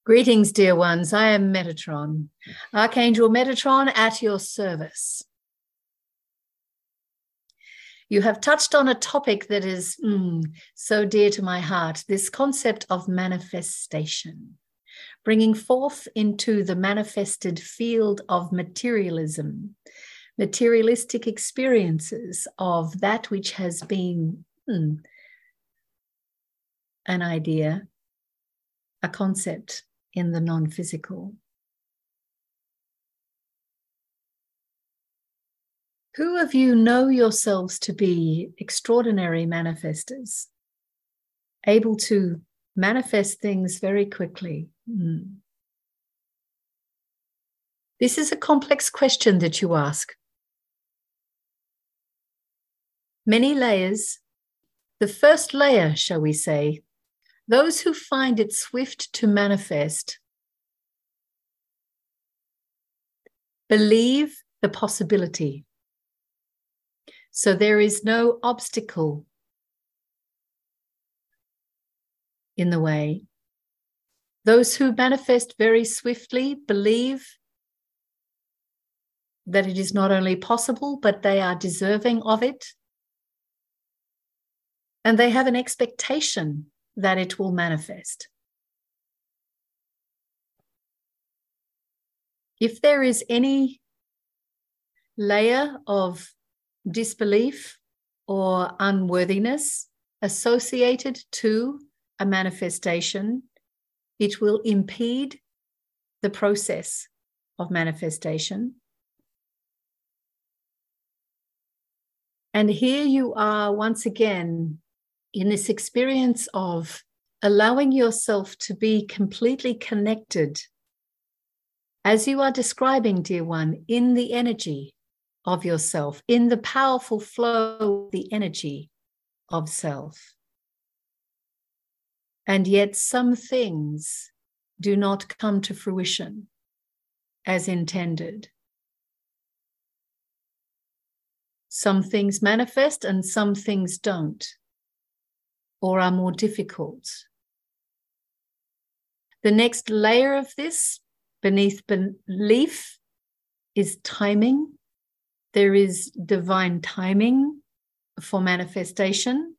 Greetings, dear ones. I am Metatron, Archangel Metatron at your service. You have touched on a topic that is so dear to my heart, this concept of manifestation, bringing forth into the manifested field of materialism, materialistic experiences of that which has been an idea, a concept in the non-physical. Who of you know yourselves to be extraordinary manifestors, able to manifest things very quickly? This is a complex question that you ask. Many layers. The first layer, shall we say, those who find it swift to manifest believe the possibility. So there is no obstacle in the way. Those who manifest very swiftly believe that it is not only possible, but they are deserving of it. And they have an expectation that it will manifest. If there is any layer of disbelief or unworthiness associated to a manifestation, it will impede the process of manifestation. And here you are once again in this experience of allowing yourself to be completely connected, as you are describing, dear one, in the energy of yourself, in the powerful flow of the energy of self. And yet some things do not come to fruition as intended. Some things manifest and some things don't, or are more difficult. The next layer of this, beneath belief, is timing. There is divine timing for manifestation.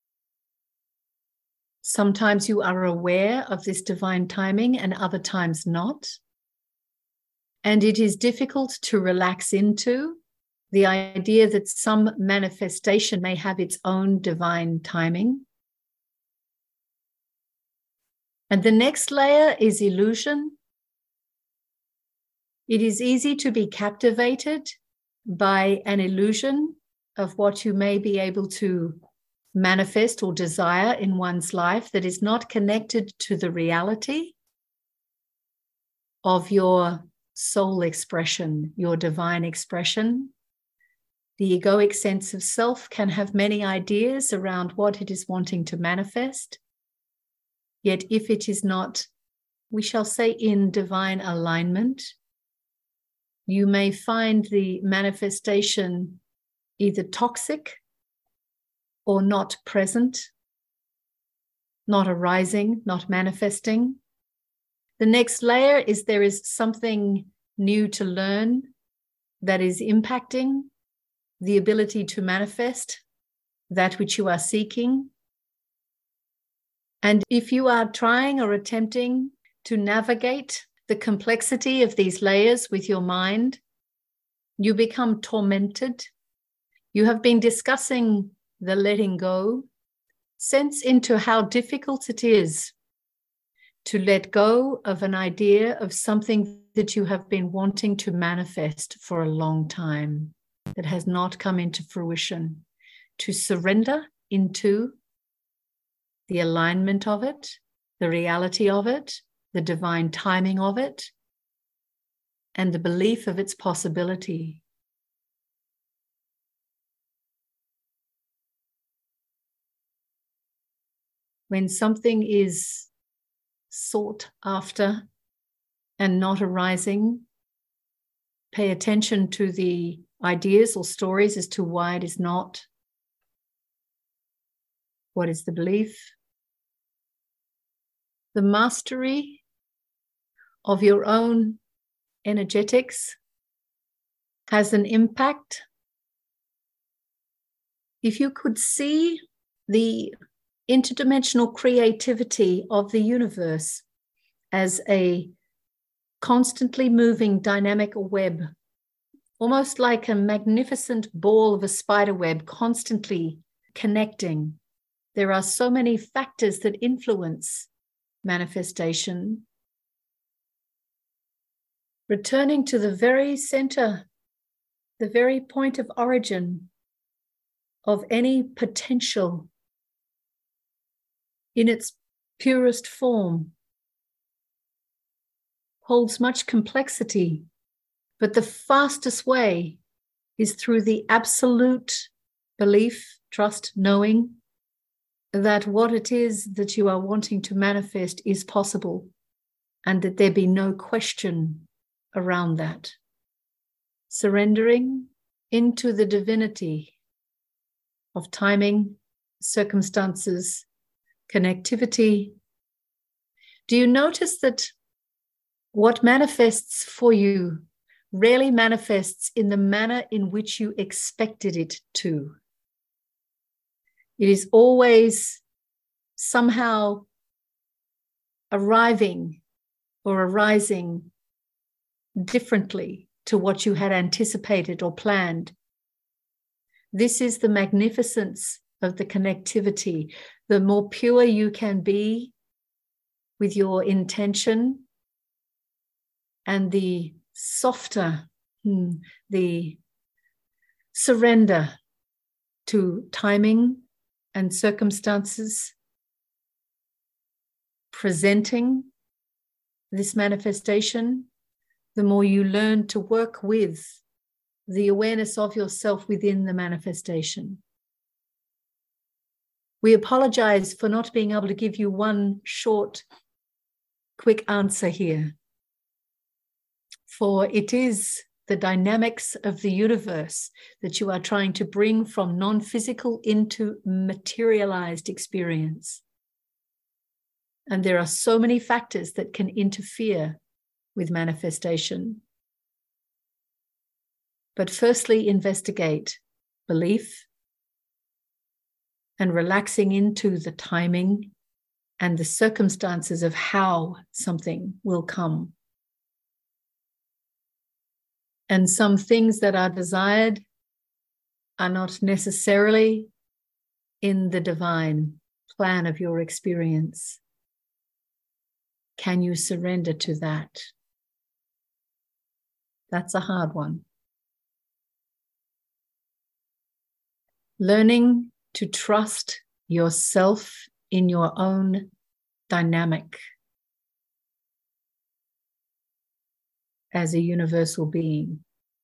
Sometimes you are aware of this divine timing and other times not. And it is difficult to relax into the idea that some manifestation may have its own divine timing. And the next layer is illusion. It is easy to be captivated by an illusion of what you may be able to manifest or desire in one's life that is not connected to the reality of your soul expression, your divine expression. The egoic sense of self can have many ideas around what it is wanting to manifest. Yet if it is not, we shall say, in divine alignment, you may find the manifestation either toxic or not present, not arising, not manifesting. The next layer is there is something new to learn that is impacting the ability to manifest that which you are seeking. And if you are trying or attempting to navigate the complexity of these layers with your mind, you become tormented. You have been discussing the letting go. Sense into how difficult it is to let go of an idea of something that you have been wanting to manifest for a long time that has not come into fruition. To surrender into the alignment of it, the reality of it, the divine timing of it, and the belief of its possibility. When something is sought after and not arising, pay attention to the ideas or stories as to why it is not. What is the belief? The mastery of your own energetics has an impact. If you could see the interdimensional creativity of the universe as a constantly moving dynamic web, almost like a magnificent ball of a spider web constantly connecting. There are so many factors that influence manifestation. Returning to the very center, the very point of origin of any potential in its purest form holds much complexity, but the fastest way is through the absolute belief, trust, knowing that what it is that you are wanting to manifest is possible, and that there be no question around that. Surrendering into the divinity of timing, circumstances, connectivity. Do you notice that what manifests for you rarely manifests in the manner in which you expected it to? It is always somehow arriving or arising differently to what you had anticipated or planned. This is the magnificence of the connectivity. The more pure you can be with your intention, and the softer the surrender to timing and circumstances presenting this manifestation, the more you learn to work with the awareness of yourself within the manifestation. We apologize for not being able to give you one short, quick answer here. For it is the dynamics of the universe that you are trying to bring from non-physical into materialized experience. And there are so many factors that can interfere with manifestation. But firstly, investigate belief and relaxing into the timing and the circumstances of how something will come. And some things that are desired are not necessarily in the divine plan of your experience. Can you surrender to that? That's a hard one. Learning to trust yourself in your own dynamic as a universal being.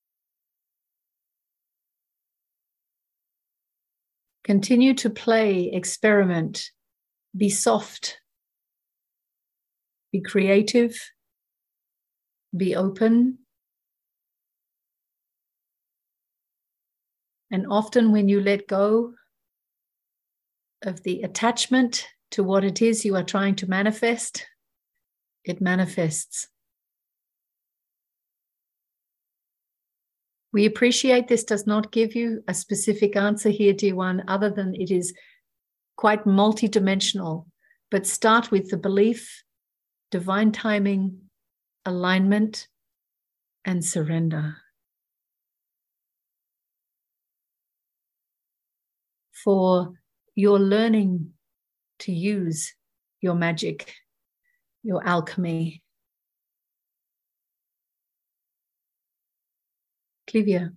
Continue to play, experiment, be soft, be creative, be open. And often when you let go of the attachment to what it is you are trying to manifest, it manifests. We appreciate this does not give you a specific answer here, dear one, other than it is quite multidimensional. But start with the belief, divine timing, alignment, and surrender. For your learning to use your magic, your alchemy. Clivia.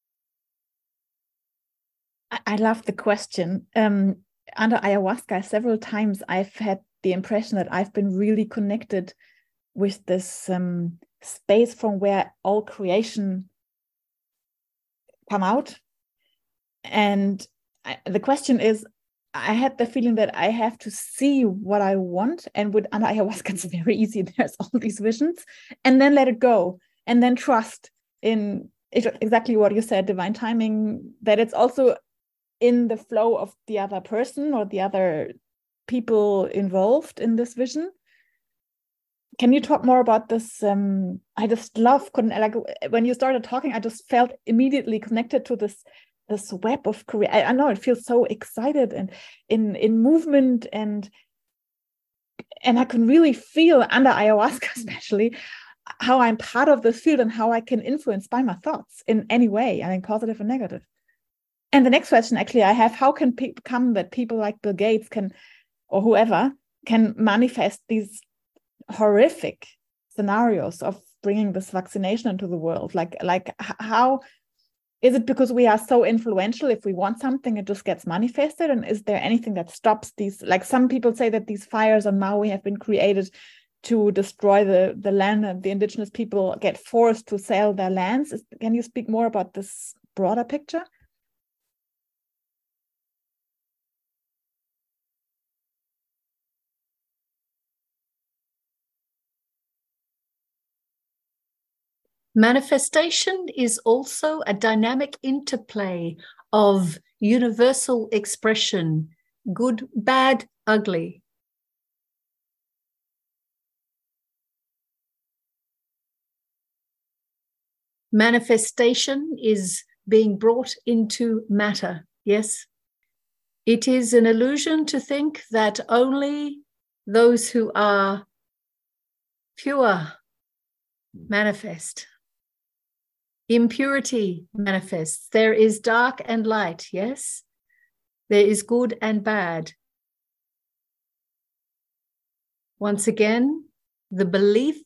I love the question. Under ayahuasca, several times I've had the impression that I've been really connected with this space from where all creation come out. And the question is, I had the feeling that I have to see what I want, and with under ayahuasca, it's very easy. There's all these visions, and then let it go, and then trust in exactly what you said, divine timing, that it's also in the flow of the other person or the other people involved in this vision. can you talk more about this? I just love, like when you started talking, I just felt immediately connected to this web of career. I know it feels so excited and in movement, and I can really feel under ayahuasca, especially, how I'm part of this field and how I can influence by my thoughts in any way, I mean, positive and negative. And the next question actually I have, how can become that people like Bill Gates can, or whoever, can manifest these horrific scenarios of bringing this vaccination into the world? Like how is it because we are so influential? If we want something, it just gets manifested. And is there anything that stops these? Like some people say that these fires on Maui have been created to destroy the land, and the indigenous people get forced to sell their lands. Can you speak more about this broader picture? Manifestation is also a dynamic interplay of universal expression, good, bad, ugly. Manifestation is being brought into matter, yes? It is an illusion to think that only those who are pure manifest. Impurity manifests. There is dark and light, yes? There is good and bad. Once again, the belief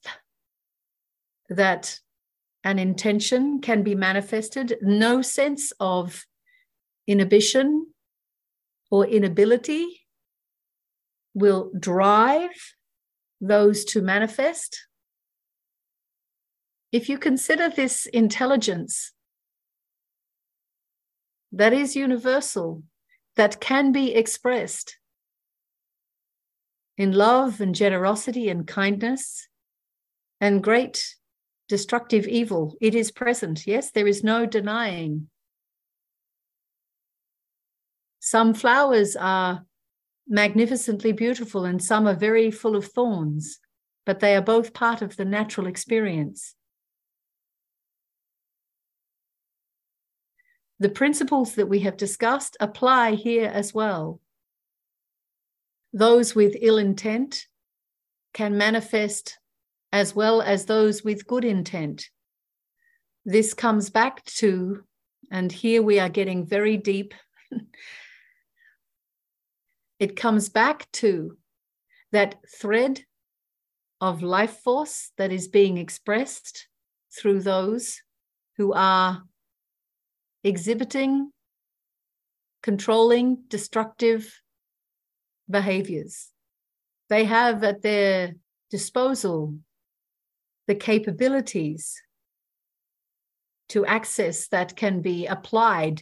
that an intention can be manifested, no sense of inhibition or inability will drive those to manifest. If you consider this intelligence that is universal, that can be expressed in love and generosity and kindness and great destructive evil, it is present. Yes, there is no denying. Some flowers are magnificently beautiful and some are very full of thorns, but they are both part of the natural experience. The principles that we have discussed apply here as well. Those with ill intent can manifest as well as those with good intent. This comes back to, and here we are getting very deep, it comes back to that thread of life force that is being expressed through those who are exhibiting, controlling, destructive behaviors. They have at their disposal the capabilities to access that can be applied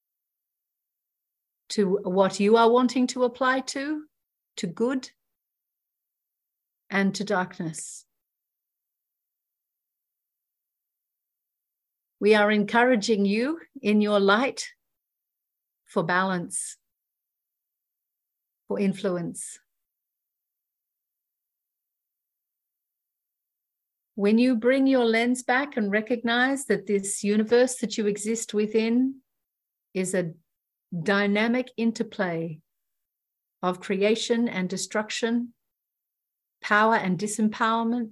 to what you are wanting to apply to good, and to darkness. We are encouraging you in your light for balance, for influence. When you bring your lens back and recognize that this universe that you exist within is a dynamic interplay of creation and destruction, power and disempowerment,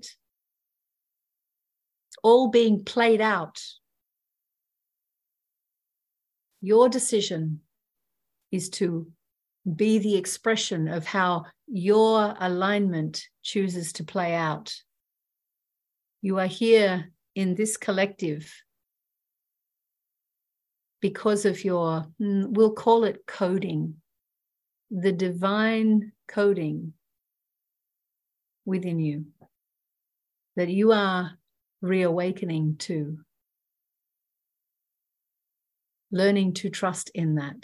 it's all being played out. Your decision is to be the expression of how your alignment chooses to play out. You are here in this collective because of your, we'll call it coding, the divine coding within you that you are reawakening to, learning to trust in that.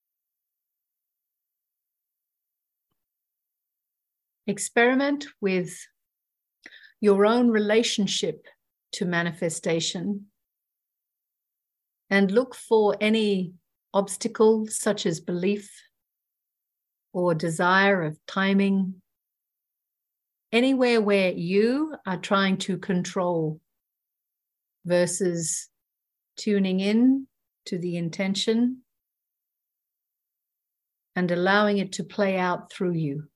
Experiment with your own relationship to manifestation and look for any obstacle such as belief or desire of timing, anywhere where you are trying to control versus tuning in to the intention and allowing it to play out through you.